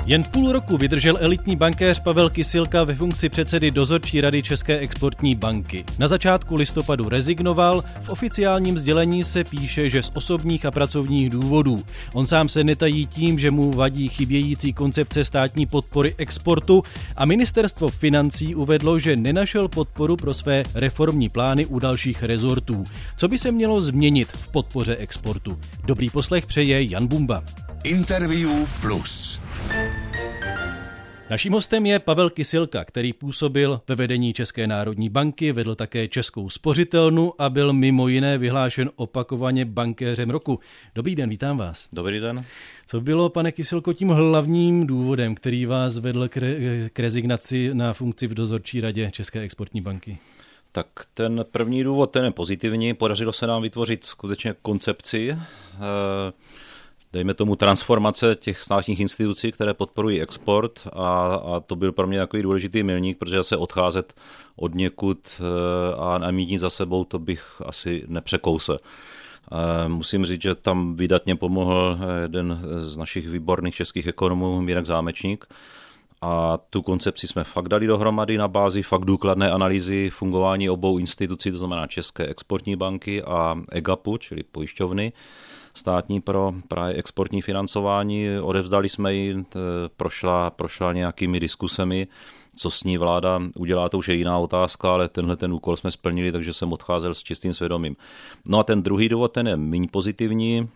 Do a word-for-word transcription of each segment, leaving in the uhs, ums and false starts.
Jen půl roku vydržel elitní bankéř Pavel Kysilka ve funkci předsedy dozorčí rady České exportní banky. Na začátku listopadu rezignoval, v oficiálním sdělení se píše, že z osobních a pracovních důvodů. On sám se netají tím, že mu vadí chybějící koncepce státní podpory exportu a ministerstvo financí uvedlo, že nenašel podporu pro své reformní plány u dalších rezortů. Co by se mělo změnit v podpoře exportu? Dobrý poslech přeje Jan Bumba. Interview Plus. Naším hostem je Pavel Kysilka, který působil ve vedení České národní banky, vedl také Českou spořitelnu a byl mimo jiné vyhlášen opakovaně bankéřem roku. Dobrý den, vítám vás. Dobrý den. Co bylo, pane Kysilko, tím hlavním důvodem, který vás vedl k, re- k rezignaci na funkci v dozorčí radě České exportní banky? Tak ten první důvod, ten je pozitivní. Podařilo se nám vytvořit skutečně koncepci, dejme tomu transformace těch státních institucí, které podporují export a, a to byl pro mě takový důležitý milník, protože se odcházet od někud a nemít za sebou, to bych asi nepřekousl. Musím říct, že tam vydatně pomohl jeden z našich výborných českých ekonomů, Mirek Zámečník, a tu koncepci jsme fakt dali dohromady na bázi fakt důkladné analýzy fungování obou institucí, to znamená České exportní banky a EGAPu, čili pojišťovny státní pro právě exportní financování. Odevzdali jsme ji, prošla, prošla nějakými diskusemi, co s ní vláda udělá, to už je jiná otázka, ale tenhle ten úkol jsme splnili, takže jsem odcházel s čistým svědomím. No a ten druhý důvod, ten je méně pozitivní.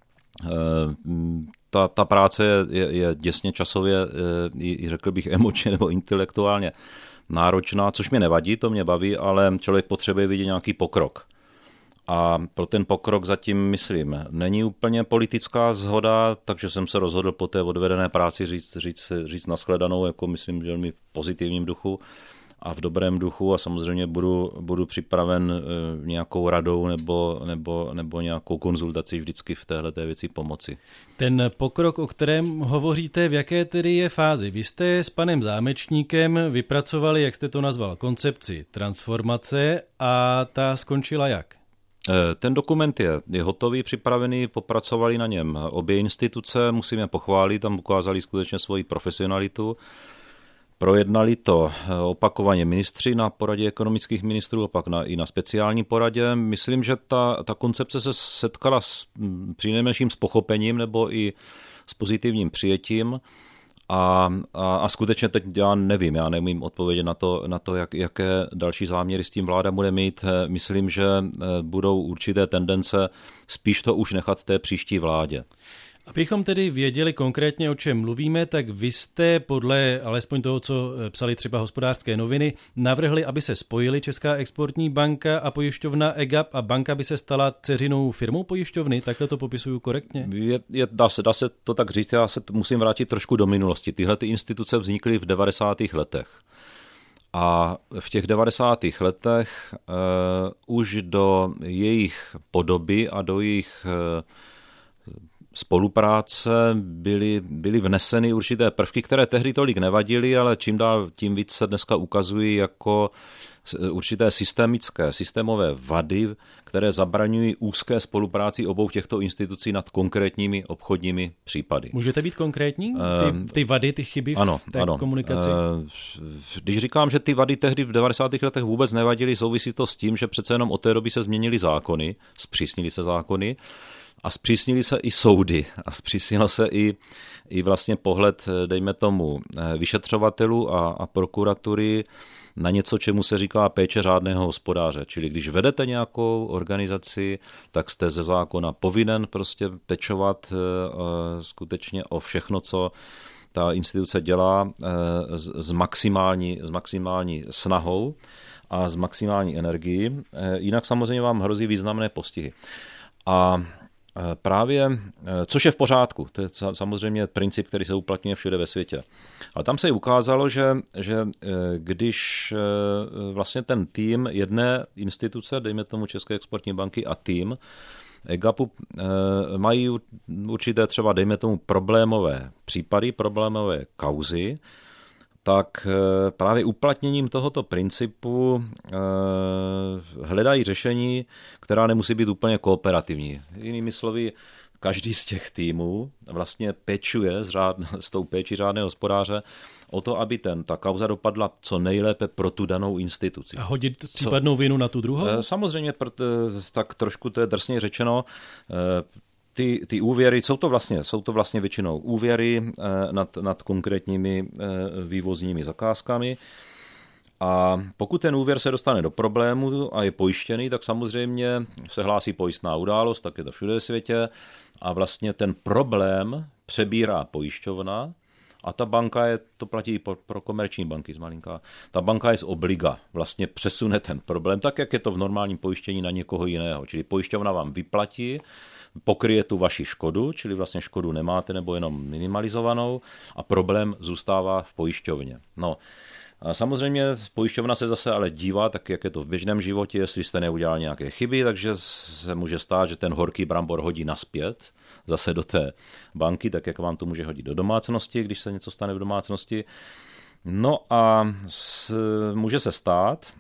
Ta, ta práce je, je děsně časově, i řekl bych emočně nebo intelektuálně náročná, což mě nevadí, to mě baví, ale člověk potřebuje vidět nějaký pokrok. A pro ten pokrok zatím, myslím, není úplně politická shoda, takže jsem se rozhodl po té odvedené práci říct, říct, říct nashledanou, jako myslím, velmi v pozitivním duchu a v dobrém duchu a samozřejmě budu, budu připraven nějakou radou nebo, nebo, nebo nějakou konzultaci vždycky v téhleté věci pomoci. Ten pokrok, o kterém hovoříte, v jaké tedy je fázi? Vy jste s panem Zámečníkem vypracovali, jak jste to nazval, koncepci transformace a ta skončila jak? Ten dokument je, je hotový, připravený, popracovali na něm obě instituce, musíme pochválit, tam ukázali skutečně svoji profesionalitu. Projednali to opakovaně ministři na poradě ekonomických ministrů a pak na, i na speciální poradě. Myslím, že ta, ta koncepce se setkala s přinejmenším s pochopením nebo i s pozitivním přijetím. A, a, a skutečně teď já nevím, já neumím odpovědět na to, na to jak, jaké další záměry s tím vláda bude mít. Myslím, že budou určité tendence spíš to už nechat té příští vládě. Abychom tedy věděli konkrétně, o čem mluvíme, tak vy jste podle alespoň toho, co psali třeba Hospodářské noviny, navrhli, aby se spojily Česká exportní banka a pojišťovna EGAP a banka by se stala dceřinou firmou pojišťovny, takhle to popisuju korektně? Je, je, dá, se, dá se to tak říct, já se musím vrátit trošku do minulosti. Tyhle ty instituce vznikly v devadesátých letech. A v těch devadesátých letech uh, už do jejich podoby a do jejich uh, spolupráce byly, byly vneseny určité prvky, které tehdy tolik nevadily, ale čím dál tím víc se dneska ukazují jako určité systemické, systémové vady, které zabraňují úzké spolupráci obou těchto institucí nad konkrétními obchodními případy. Můžete být konkrétní? Ty, ty vady, ty chyby v ano, té ano. komunikaci? Když říkám, že ty vady tehdy v devadesátých letech vůbec nevadily, souvisí to s tím, že přece jenom od té doby se změnily zákony, zpřísnily se zákony, a zpřísnili se i soudy a zpřísnil se i, i vlastně pohled, dejme tomu, vyšetřovatelů a, a prokuratury na něco, čemu se říká péče řádného hospodáře. Čili když vedete nějakou organizaci, tak jste ze zákona povinen prostě pečovat uh, skutečně o všechno, co ta instituce dělá uh, s, s, maximální, s maximální snahou a s maximální energií. Uh, jinak samozřejmě vám hrozí významné postihy. A právě, což je v pořádku, to je samozřejmě princip, který se uplatňuje všude ve světě. Ale tam se ukázalo, že, že když vlastně ten tým jedné instituce, dejme tomu České exportní banky a tým EGAPu mají určité třeba, dejme tomu, problémové případy, problémové kauzy, tak právě uplatněním tohoto principu hledají řešení, která nemusí být úplně kooperativní. Jinými slovy, každý z těch týmů vlastně pečuje s, řád, s tou péčí řádného hospodáře o to, aby ten, ta kauza dopadla co nejlépe pro tu danou instituci. A hodit případnou vinu na tu druhou? Samozřejmě, tak trošku to je drsně řečeno. Ty, ty úvěry, jsou to vlastně, jsou to vlastně většinou úvěry nad, nad konkrétními vývozními zakázkami. A pokud ten úvěr se dostane do problému a je pojištěný, tak samozřejmě se hlásí pojistná událost, tak je to všude ve světě, a vlastně ten problém přebírá pojišťovna a ta banka je, to platí pro komerční banky z malinká, ta banka je z obliga, vlastně přesune ten problém, tak jak je to v normálním pojištění, na někoho jiného. Čili pojišťovna vám vyplatí, pokryje tu vaši škodu, čili vlastně škodu nemáte nebo jenom minimalizovanou, a problém zůstává v pojišťovně. No, a samozřejmě pojišťovna se zase ale dívá, tak jak je to v běžném životě, jestli jste neudělal nějaké chyby, takže se může stát, že ten horký brambor hodí naspět zase do té banky, tak jak vám to může hodit do domácnosti, když se něco stane v domácnosti. No a s, může se stát,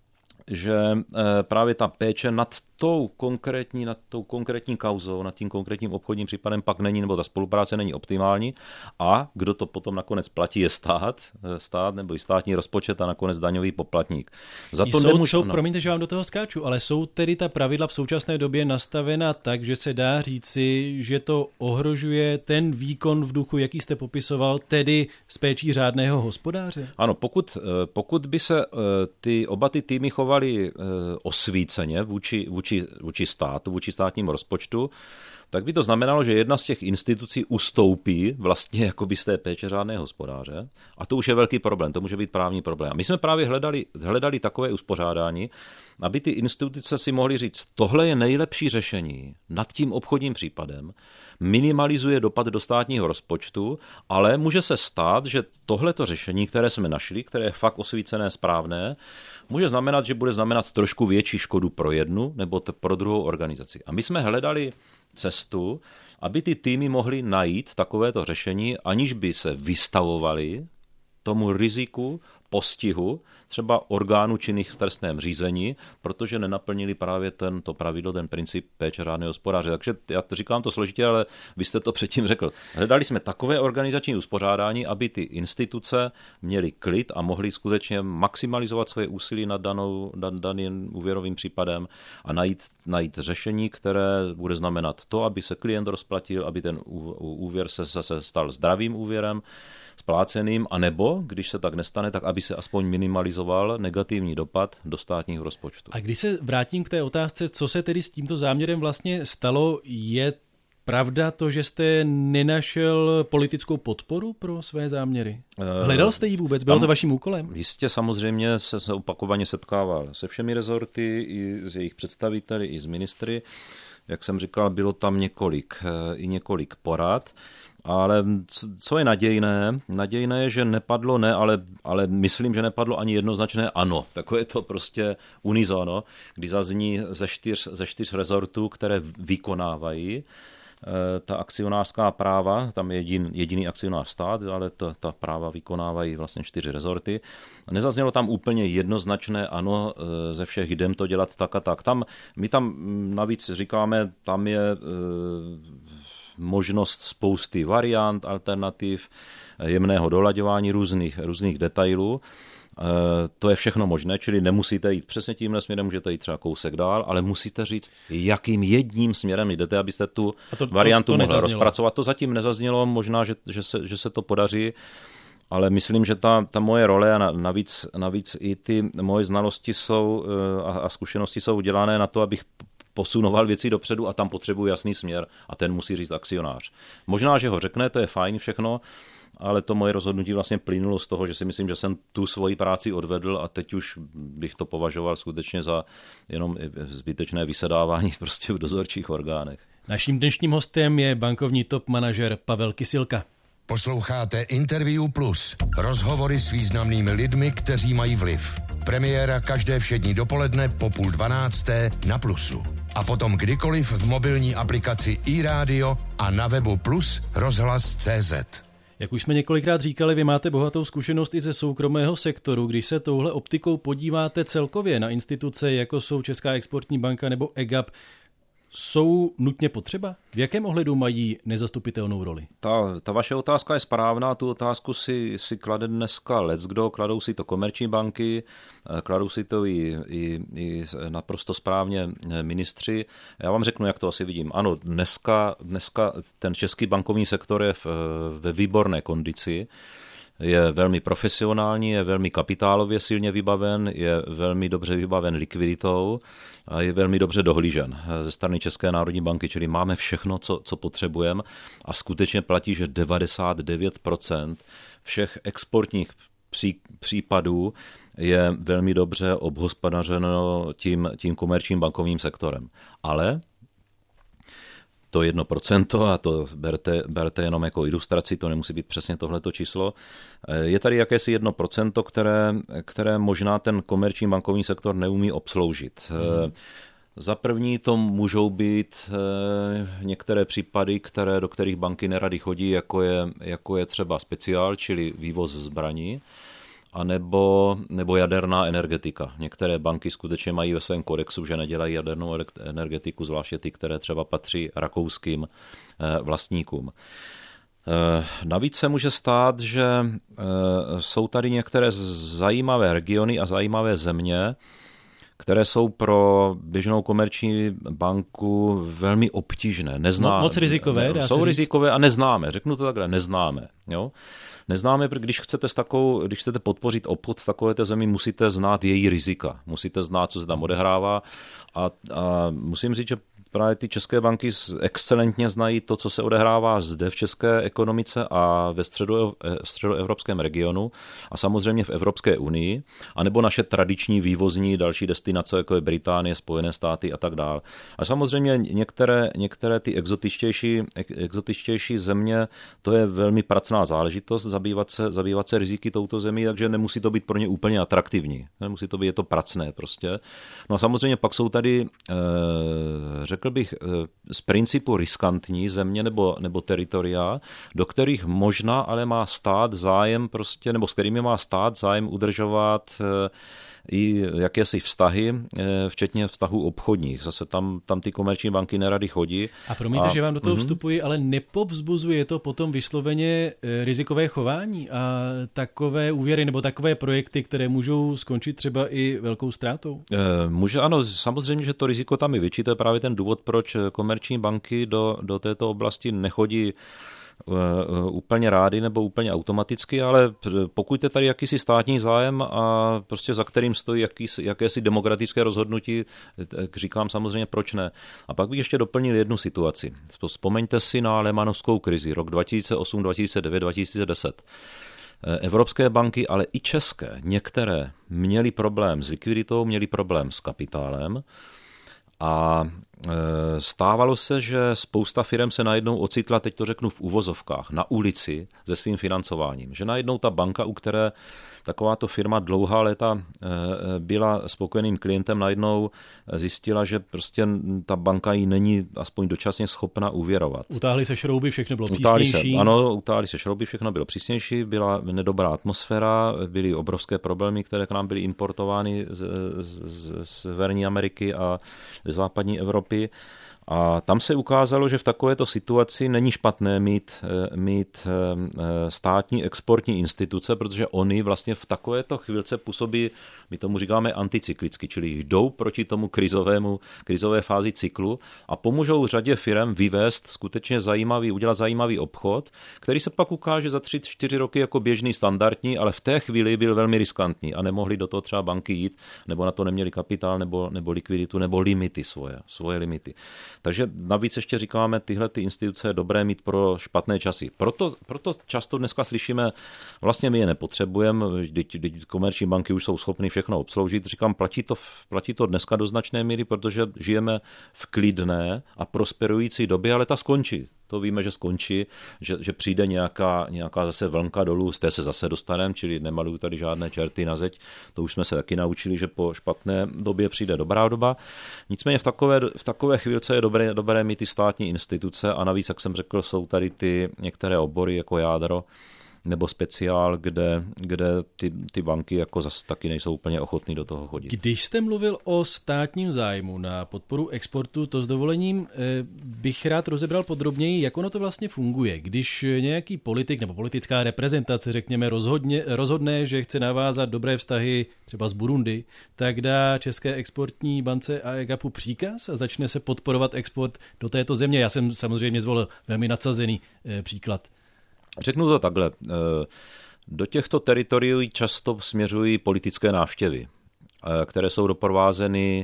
že právě ta péče nad tou konkrétní, nad tou konkrétní kauzou, nad tím konkrétním obchodním případem pak není, nebo ta spolupráce není optimální, a kdo to potom nakonec platí, je stát, stát nebo i státní rozpočet a nakonec daňový poplatník. Za to jsou, nemůžu, jsou, no. Promiňte, že vám do toho skáču, ale jsou tedy ta pravidla v současné době nastavena tak, že se dá říci, že to ohrožuje ten výkon v duchu, jaký jste popisoval, tedy s péčí řádného hospodáře? Ano, pokud, pokud by se ty oba ty týmy chovaly osvíceně vůči, vůči Vůči, vůči státu, vůči státnímu rozpočtu, tak by to znamenalo, že jedna z těch institucí ustoupí vlastně jakoby z té péče řádného hospodáře, a to už je velký problém, to může být právní problém. A my jsme právě hledali, hledali takové uspořádání, aby ty instituce si mohly říct, tohle je nejlepší řešení nad tím obchodním případem, minimalizuje dopad do státního rozpočtu, ale může se stát, že tohleto řešení, které jsme našli, které je fakt osvícené, správné, může znamenat, že bude znamenat trošku větší škodu pro jednu nebo pro druhou organizaci. A my jsme hledali cestu, aby ty týmy mohly najít takovéto řešení, aniž by se vystavovali tomu riziku postihu třeba orgánů činných v trestném řízení, protože nenaplnili právě tento pravidlo, ten princip péče řádného hospodáře. Takže já to říkám to složitě, ale vy jste to předtím řekl. Hledali jsme takové organizační uspořádání, aby ty instituce měly klid a mohly skutečně maximalizovat své úsilí nad danou, dan, daným úvěrovým případem a najít, najít řešení, které bude znamenat to, aby se klient rozplatil, aby ten úvěr se zase stal zdravým úvěrem, spláceným, anebo, když se tak nestane, tak aby se aspoň minimalizoval negativní dopad do státního rozpočtu. A když se vrátím k té otázce, co se tedy s tímto záměrem vlastně stalo, je pravda to, že jste nenašel politickou podporu pro své záměry? Hledal jste ji vůbec? Bylo tam to vaším úkolem? Jistě, samozřejmě se, se opakovaně setkával se všemi rezorty, i s jejich představiteli, i s ministry. Jak jsem říkal, bylo tam několik, i několik porad. Ale co je nadějné? Nadějné je, že nepadlo ne, ale, ale myslím, že nepadlo ani jednoznačné ano. Takové to prostě unizono, kdy zazní ze čtyř, ze čtyř rezortů, které vykonávají ta akcionářská práva, tam je jedin, jediný akcionář stát, ale ta, ta práva vykonávají vlastně čtyři rezorty. Nezaznělo tam úplně jednoznačné ano, ze všech jdem to dělat tak a tak. Tam, my tam navíc říkáme, tam je možnost spousty variant, alternativ, jemného dolaďování různých, různých detailů. To je všechno možné, čili nemusíte jít přesně tímhle směrem, můžete jít třeba kousek dál, ale musíte říct, jakým jedním směrem jdete, abyste tu to, variantu to, to mohli rozpracovat. To zatím nezaznělo, možná, že, že, se, že se to podaří, ale myslím, že ta, ta moje role a navíc, navíc i ty moje znalosti jsou a, a zkušenosti jsou udělané na to, abych posunoval věci dopředu, a tam potřebuji jasný směr a ten musí říct akcionář. Možná, že ho řekne, to je fajn všechno, ale to moje rozhodnutí vlastně plynulo z toho, že si myslím, že jsem tu svoji práci odvedl a teď už bych to považoval skutečně za jenom zbytečné vysedávání prostě v dozorčích orgánech. Naším dnešním hostem je bankovní top manažer Pavel Kysilka. Posloucháte Interview Plus. Rozhovory s významnými lidmi, kteří mají vliv. Premiéra každé všední dopoledne po půl dvanácté na Plusu. A potom kdykoliv v mobilní aplikaci iRádio a na webu Plus rozhlas tečka cé zet. Jak už jsme několikrát říkali, vy máte bohatou zkušenost i ze soukromého sektoru. Když se touhle optikou podíváte celkově na instituce, jako jsou Česká exportní banka nebo E G A P, jsou nutně potřeba? V jakém ohledu mají nezastupitelnou roli? Ta, ta vaše otázka je správná, tu otázku si, si klade dneska leckdo, kladou si to komerční banky, kladou si to i, i, i naprosto správně ministři. Já vám řeknu, jak to asi vidím. Ano, dneska, dneska ten český bankovní sektor je v, ve výborné kondici, je velmi profesionální, je velmi kapitálově silně vybaven, je velmi dobře vybaven likviditou a je velmi dobře dohlížen ze strany České národní banky, čili máme všechno, co, co potřebujeme a skutečně platí, že devadesát devět procent všech exportních pří, případů je velmi dobře obhospodařeno tím, tím komerčním bankovním sektorem. Ale to jedno procento, a to berte, berte jenom jako ilustraci, to nemusí být přesně tohleto číslo, je tady jakési jedno procento, které, které možná ten komerční bankovní sektor neumí obsloužit. Hmm. Za první to můžou být některé případy, které, do kterých banky nerady chodí, jako je, jako je třeba speciál, čili vývoz zbraní, a nebo, nebo jaderná energetika. Některé banky skutečně mají ve svém kodexu, že nedělají jadernou energetiku, zvláště ty, které třeba patří rakouským vlastníkům. Navíc se může stát, že jsou tady některé zajímavé regiony a zajímavé země, které jsou pro běžnou komerční banku velmi obtížné. Neznáme. Moc rizikové, dá se Jsou říct. rizikové a neznáme. Řeknu to takhle, neznáme. Jo? Neznáme, když chcete, s takovou, když chcete podpořit obchod v takovéto zemi, musíte znát její rizika. Musíte znát, co se tam odehrává. A, a musím říct, že právě ty české banky excelentně znají to, co se odehrává zde v české ekonomice a ve středo, středoevropském regionu a samozřejmě v Evropské unii, anebo naše tradiční vývozní další destinace, jako je Británie, Spojené státy a tak dále. A samozřejmě některé, některé ty exotičtější, exotičtější země, to je velmi pracná záležitost, zabývat se, zabývat se riziky touto zemí, takže nemusí to být pro ně úplně atraktivní. Nemusí to být, je to pracné prostě. No a samozřejmě pak jsou tady eh, řekl bych, z principu riskantní země nebo, nebo teritoria, do kterých možná ale má stát zájem prostě, nebo s kterými má stát zájem udržovat i jakési vztahy, včetně vztahů obchodních. Zase tam, tam ty komerční banky nerady chodí. A promiňte, a, že vám do toho uh-huh. vstupuji, ale nepovzbuzuje to potom vysloveně rizikové chování a takové úvěry nebo takové projekty, které můžou skončit třeba i velkou ztrátou? Může, ano, samozřejmě, že to riziko tam je větší. To je právě ten důvod, proč komerční banky do, do této oblasti nechodí úplně rády nebo úplně automaticky, ale pokud je tady jakýsi státní zájem a prostě za kterým stojí jakýsi, jakési demokratické rozhodnutí, tak říkám samozřejmě proč ne. A pak bych ještě doplnil jednu situaci. Vzpomeňte si na lehmanovskou krizi, rok dva tisíce osm, dva tisíce devět, dva tisíce deset. Evropské banky, ale i české, některé měly problém s likviditou, měly problém s kapitálem a stávalo se, že spousta firem se najednou ocitla, teď to řeknu v uvozovkách, na ulici se svým financováním. Že najednou ta banka, u které takováto firma dlouhá léta byla spokojeným klientem, najednou zjistila, že prostě ta banka jí není aspoň dočasně schopna úvěrovat. Utáhly se šrouby, všechno bylo utáhly přísnější. Se, ano, utáhly se šrouby, všechno bylo přísnější, byla nedobrá atmosféra, byly obrovské problémy, které k nám byly importovány z, z, z Severní Ameriky a z západní Evropy. A tam se ukázalo, že v takovéto situaci není špatné mít, mít státní exportní instituce, protože oni vlastně v takovéto chvilce působí, my tomu říkáme anticyklicky, čili jdou proti tomu krizovému, krizové fázi cyklu a pomůžou řadě firem vyvést skutečně zajímavý, udělat zajímavý obchod, který se pak ukáže za tři, čtyři roky jako běžný, standardní, ale v té chvíli byl velmi riskantní a nemohli do toho třeba banky jít, nebo na to neměli kapitál, nebo, nebo likviditu, nebo limity svoje, svoje limity. Takže navíc ještě říkáme, tyhle ty instituce je dobré mít pro špatné časy. Proto, proto často dneska slyšíme, vlastně my je nepotřebujeme, když komerční banky už jsou schopny všechno obsloužit. Říkám, platí to, platí to dneska do značné míry, protože žijeme v klidné a prosperující době, ale ta skončí. To víme, že skončí, že, že přijde nějaká, nějaká zase vlnka dolů, z té se zase dostaneme, čili nemaluju tady žádné čerty na zeď. To už jsme se taky naučili, že po špatné době přijde dobrá doba. Nicméně v takové, v takové chvílce je dobré, dobré mít ty státní instituce a navíc, jak jsem řekl, jsou tady ty některé obory jako jádro, nebo speciál, kde, kde ty, ty banky jako zase taky nejsou úplně ochotný do toho chodit. Když jste mluvil o státním zájmu na podporu exportu, to s dovolením bych rád rozebral podrobněji, jak ono to vlastně funguje. Když nějaký politik nebo politická reprezentace, řekněme, rozhodně, rozhodne, že chce navázat dobré vztahy třeba z Burundi, tak dá České exportní bance a EGAPu příkaz a začne se podporovat export do této země. Já jsem samozřejmě zvolil velmi nadsazený příklad. Řeknu to takhle. Do těchto teritorií často směřují politické návštěvy, které jsou doprovázeny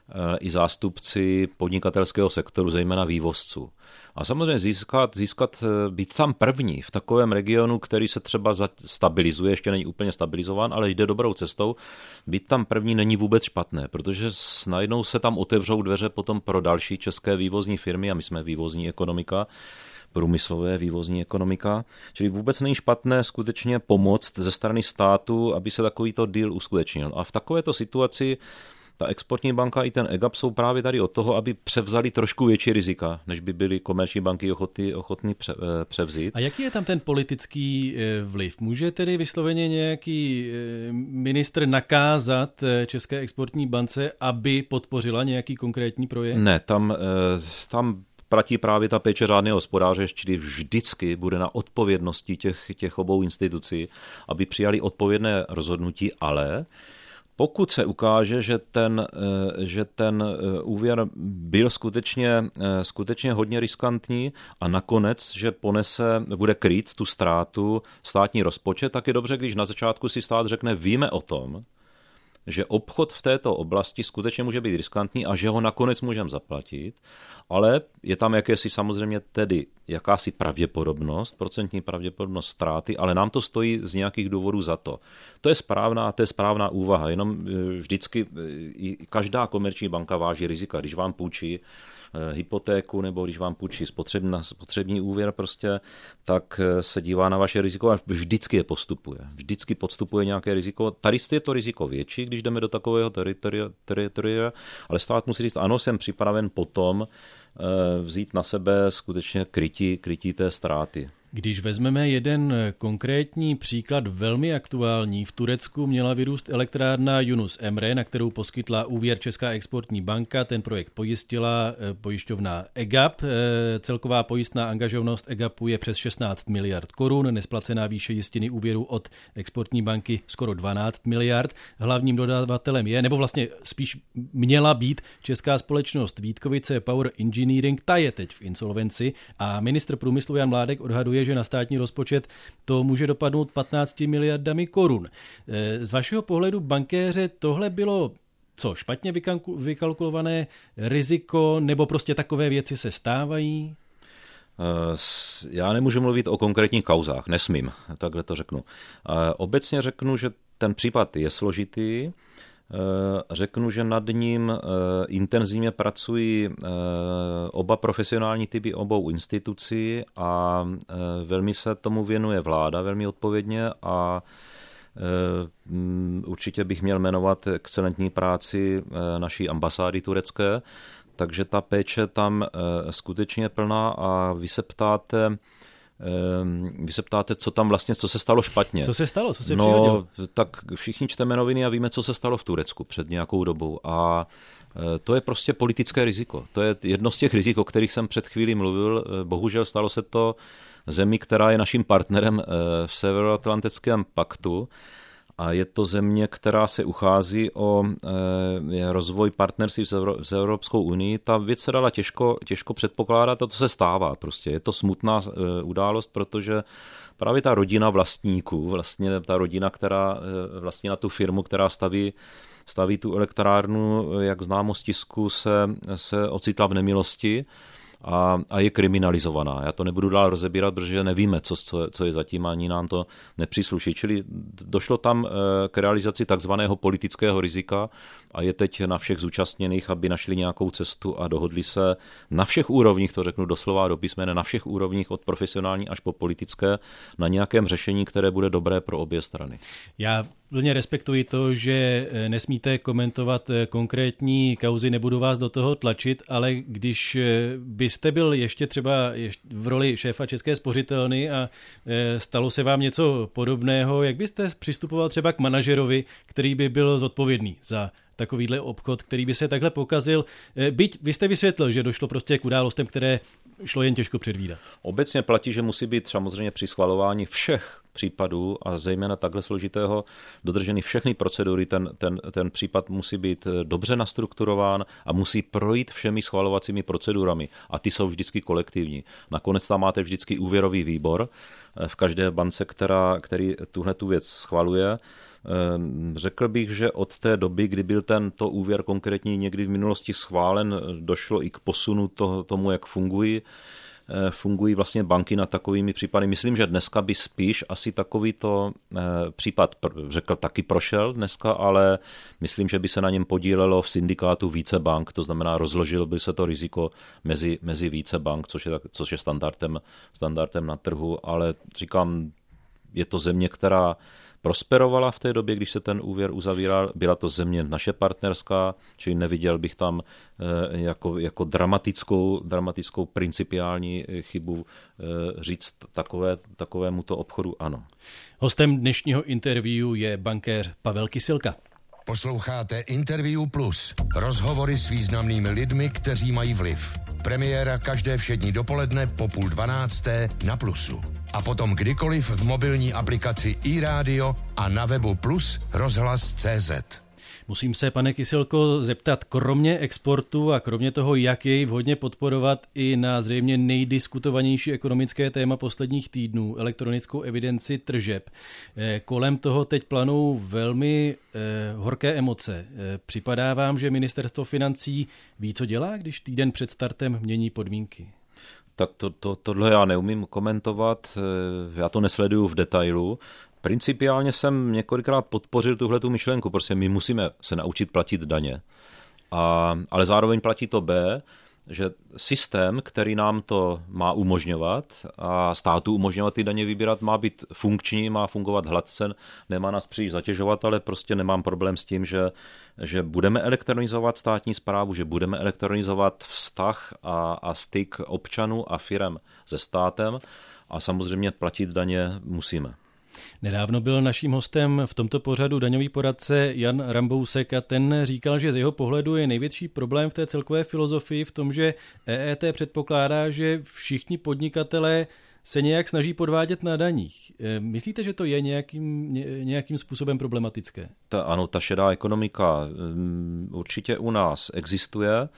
i zástupci podnikatelského sektoru, zejména vývozců. A samozřejmě získat, získat, být tam první v takovém regionu, který se třeba stabilizuje, ještě není úplně stabilizován, ale jde dobrou cestou, být tam první není vůbec špatné, protože najednou se tam otevřou dveře potom pro další české vývozní firmy, a my jsme vývozní ekonomika, průmyslové vývozní ekonomika, čili vůbec není špatné skutečně pomoct ze strany státu, aby se takovýto deal uskutečnil. A v takovéto situaci ta exportní banka i ten EGAP jsou právě tady od toho, aby převzali trošku větší rizika, než by byly komerční banky ochotny, ochotny pře, převzít. A jaký je tam ten politický vliv? Může tedy vysloveně nějaký ministr nakázat České exportní bance, aby podpořila nějaký konkrétní projekt? Ne, tam, tam platí právě ta péče řádného hospodáře, čili vždycky bude na odpovědnosti těch, těch obou institucí, aby přijali odpovědné rozhodnutí, ale pokud se ukáže, že ten, že ten úvěr byl skutečně, skutečně hodně riskantní a nakonec, že ponese, bude krýt tu ztrátu státní rozpočet, tak je dobře, když na začátku si stát řekne, víme o tom, že obchod v této oblasti skutečně může být riskantní a že ho nakonec můžeme zaplatit, ale je tam jakési samozřejmě tedy jakási pravděpodobnost, procentní pravděpodobnost ztráty, ale nám to stojí z nějakých důvodů za to. To je správná, to je správná úvaha, jenom vždycky každá komerční banka váží rizika, když vám půjčí hypotéku nebo když vám půjčí spotřební, spotřební úvěr prostě, tak se dívá na vaše riziko a vždycky je postupuje. Vždycky podstupuje nějaké riziko. Tady je to riziko větší, když jdeme do takového teritoria, teritoria, ale stát musí říct, ano, jsem připraven potom vzít na sebe skutečně krytí, krytí té ztráty. Když vezmeme jeden konkrétní příklad velmi aktuální, v Turecku měla vyrůst elektrárna Yunus Emre, na kterou poskytla úvěr Česká exportní banka. Ten projekt pojistila pojišťovna EGAP. Celková pojistná angažovanost EGAPu je přes šestnáct miliard korun, nesplacená výše jistiny úvěru od exportní banky skoro dvanáct miliard. Hlavním dodavatelem je, nebo vlastně spíš měla být česká společnost Vítkovice Power Engineering, ta je teď v insolvenci a ministr průmyslu Jan Mládek odhaduje, že na státní rozpočet to může dopadnout patnácti miliardami korun. Z vašeho pohledu bankéře tohle bylo co, špatně vykalkulované riziko, nebo prostě takové věci se stávají? Já nemůžu mluvit o konkrétních kauzách, nesmím, takhle to řeknu. Obecně řeknu, že ten případ je složitý. Řeknu, že nad ním intenzivně pracují oba profesionální typy obou institucí a velmi se tomu věnuje vláda, velmi odpovědně a určitě bych měl jmenovat excelentní práci naší ambasády turecké, takže ta péče tam skutečně plná a vy se ptáte, Vy se ptáte, co tam vlastně, co se stalo špatně. Co se stalo? Co se no, přihodilo? Tak všichni čteme noviny a víme, co se stalo v Turecku před nějakou dobou. A to je prostě politické riziko. To je jedno z těch rizik, o kterých jsem před chvílí mluvil. Bohužel stalo se to zemi, která je naším partnerem v Severoatlantickém paktu. A je to země, která se uchází o e, rozvoj partnerství s Evropskou unii. Ta věc se dala těžko, těžko předpokládat a to se stává. Prostě je to smutná e, událost, protože právě ta rodina vlastníků, vlastně ta rodina, která e, vlastně na tu firmu, která staví, staví tu elektrárnu, jak známo z tisku, se, se ocitla v nemilosti. A, a je kriminalizovaná. Já to nebudu dál rozebírat, protože nevíme, co, co, co je zatím, ani nám to nepřísluší. Čili došlo tam k realizaci takzvaného politického rizika a je teď na všech zúčastněných, aby našli nějakou cestu a dohodli se na všech úrovních, to řeknu doslova do písmene, na všech úrovních od profesionální až po politické, na nějakém řešení, které bude dobré pro obě strany. Já plně respektuji to, že nesmíte komentovat konkrétní kauzy, nebudu vás do toho tlačit, ale když byste byl ještě třeba v roli šéfa České spořitelny a stalo se vám něco podobného, jak byste přistupoval třeba k manažerovi, který by byl zodpovědný za takovýhle obchod, který by se takhle pokazil? Byť vy jste vysvětlil, že došlo prostě k událostem, které šlo jen těžko předvídat. Obecně platí, že musí být samozřejmě při schvalování všech případů a zejména takhle složitého dodrženy všechny procedury. Ten, ten, ten případ musí být dobře nastrukturován a musí projít všemi schvalovacími procedurami. A ty jsou vždycky kolektivní. Nakonec tam máte vždycky úvěrový výbor v každé bance, která, který tuhle tu věc schvaluje. Řekl bych, že od té doby, kdy byl tento úvěr konkrétní někdy v minulosti schválen, došlo i k posunu toho, tomu, jak fungují, fungují vlastně banky na takovými případy. Myslím, že dneska by spíš asi takovýto případ, řekl, taky prošel dneska, ale myslím, že by se na něm podílelo v syndikátu více bank, to znamená, rozložilo by se to riziko mezi, mezi více bank, což je, což je standardem, standardem na trhu, ale říkám, je to země, která prosperovala v té době, když se ten úvěr uzavíral. Byla to země naše partnerská, čili neviděl bych tam jako, jako dramatickou, dramatickou principiální chybu říct takové, takovému to obchodu ano. Hostem dnešního interview je bankéř Pavel Kysilka. Posloucháte Interview Plus. Rozhovory s významnými lidmi, kteří mají vliv. Premiéra každé všední dopoledne po půl dvanácté na Plusu. A potom kdykoliv v mobilní aplikaci iRádio a na webu Plus rozhlas tečka cé zet. Musím se, pane Kysilko, zeptat, kromě exportu a kromě toho, jak jej vhodně podporovat, i na zřejmě nejdiskutovanější ekonomické téma posledních týdnů, elektronickou evidenci tržeb. Kolem toho teď planou velmi eh, horké emoce. Eh, připadá vám, že ministerstvo financí ví, co dělá, když týden před startem mění podmínky? Tak to, to, tohle já neumím komentovat, já to nesleduju v detailu. Principiálně jsem několikrát podpořil tuhletu myšlenku, protože my musíme se naučit platit daně. A, ale zároveň platí to B, že systém, který nám to má umožňovat a státu umožňovat ty daně vybírat, má být funkční, má fungovat hladce, nemá nás příliš zatěžovat, ale prostě nemám problém s tím, že, že budeme elektronizovat státní správu, že budeme elektronizovat vztah a, a styk občanů a firem se státem a samozřejmě platit daně musíme. Nedávno byl naším hostem v tomto pořadu daňový poradce Jan Rambousek a ten říkal, že z jeho pohledu je největší problém v té celkové filozofii v tom, že E E T předpokládá, že všichni podnikatelé se nějak snaží podvádět na daních. Myslíte, že to je nějakým, nějakým způsobem problematické? Ta, ano, ta šedá ekonomika určitě u nás existuje.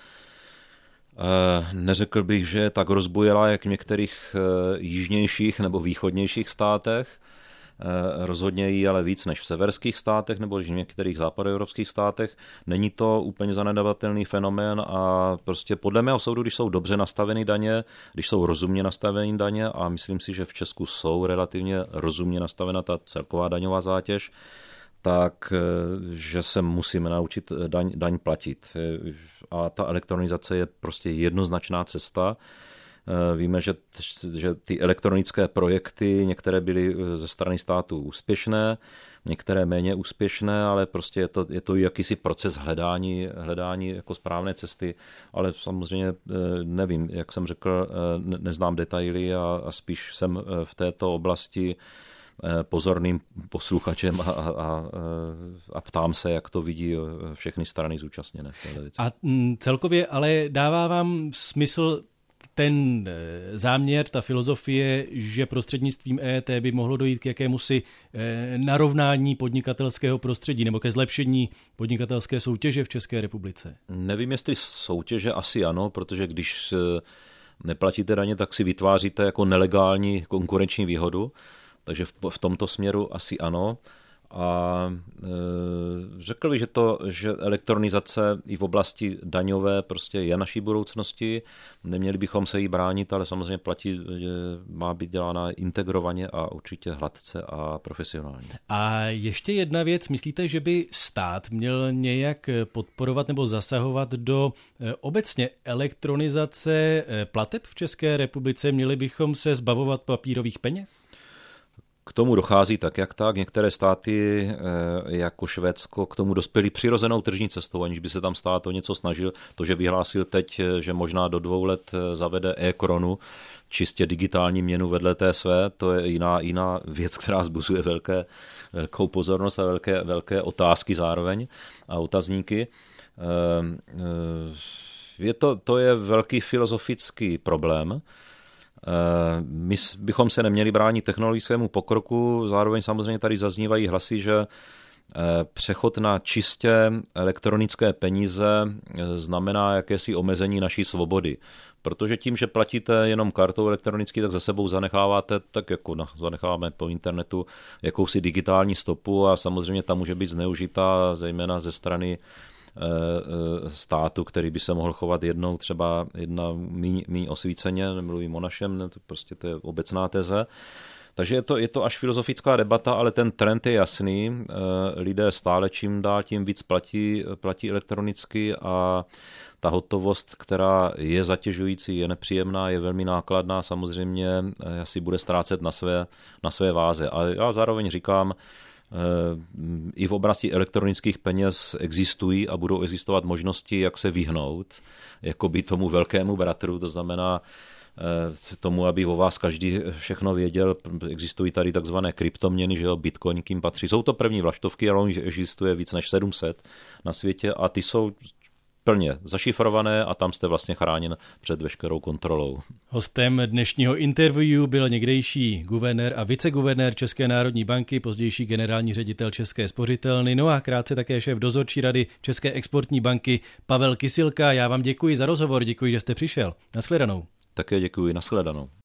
Neřekl bych, že je tak rozbujelá, jak v některých jižnějších nebo východnějších státech. Rozhodně jí ale víc než v severských státech nebo v některých západoevropských státech. Není to úplně zanedbatelný fenomén a prostě podle mého soudu, když jsou dobře nastaveny daně, když jsou rozumně nastaveny daně a myslím si, že v Česku jsou relativně rozumně nastavena ta celková daňová zátěž, tak že se musíme naučit daň, daň platit. A ta elektronizace je prostě jednoznačná cesta. Víme, že, že ty elektronické projekty, některé byly ze strany státu úspěšné, některé méně úspěšné, ale prostě je to, je to jakýsi proces hledání, hledání jako správné cesty, ale samozřejmě nevím, jak jsem řekl, ne, neznám detaily a, a spíš jsem v této oblasti pozorným posluchačem a, a, a ptám se, jak to vidí všechny strany zúčastněné. A celkově ale dává vám smysl ten záměr, ta filozofie, že prostřednictvím E E T by mohlo dojít k jakémusi narovnání podnikatelského prostředí nebo ke zlepšení podnikatelské soutěže v České republice? Nevím, jestli soutěže asi ano, protože když neplatíte daně, tak si vytváříte jako nelegální konkurenční výhodu, takže v tomto směru asi ano. A e, řekl bych, že to, že elektronizace i v oblasti daňové prostě je naší budoucnosti. Neměli bychom se jí bránit, ale samozřejmě platí, že má být dělána integrovaně a určitě hladce a profesionálně. A ještě jedna věc, myslíte, že by stát měl nějak podporovat nebo zasahovat do obecně elektronizace plateb v České republice? Měli bychom se zbavovat papírových peněz? K tomu dochází tak, jak tak. Některé státy, jako Švédsko, k tomu dospěly přirozenou tržní cestou, aniž by se tam stát o něco snažil. To, že vyhlásil teď, že možná do dvou let zavede e-koronu, čistě digitální měnu vedle té své, to je jiná, jiná věc, která zbuzuje velké, velkou pozornost a velké, velké otázky zároveň a otazníky. Je to, to je velký filozofický problém. My bychom se neměli bránit technologickému pokroku, zároveň samozřejmě tady zaznívají hlasy, že přechod na čistě elektronické peníze znamená jakési omezení naší svobody. Protože tím, že platíte jenom kartou elektronicky, tak za sebou zanecháváte, tak jako zanecháváme po internetu, jakousi digitální stopu a samozřejmě ta může být zneužitá, zejména ze strany státu, který by se mohl chovat jednou třeba jedna míň, míň osvíceně, nemluvím o našem, ne, to prostě to je obecná teze. Takže je to, je to až filozofická debata, ale ten trend je jasný. Lidé stále čím dál tím víc platí, platí elektronicky a ta hotovost, která je zatěžující, je nepříjemná, je velmi nákladná, samozřejmě asi bude ztrácet na své, na své váze. A já zároveň říkám, i v oblasti elektronických peněz existují a budou existovat možnosti, jak se vyhnout jakoby tomu velkému bratru, to znamená tomu, aby o vás každý všechno věděl. Existují tady takzvané kryptoměny, že jo, bitcoin, kým patří. Jsou to první vlaštovky, ale existuje víc než sedm set na světě a ty jsou plně zašifrované a tam jste vlastně chráněn před veškerou kontrolou. Hostem dnešního interview byl někdejší guvernér a viceguvernér České národní banky, pozdější generální ředitel České spořitelny, no a krátce také šéf dozorčí rady České exportní banky Pavel Kysilka. Já vám děkuji za rozhovor, děkuji, že jste přišel. Nashledanou. Také děkuji, nashledanou.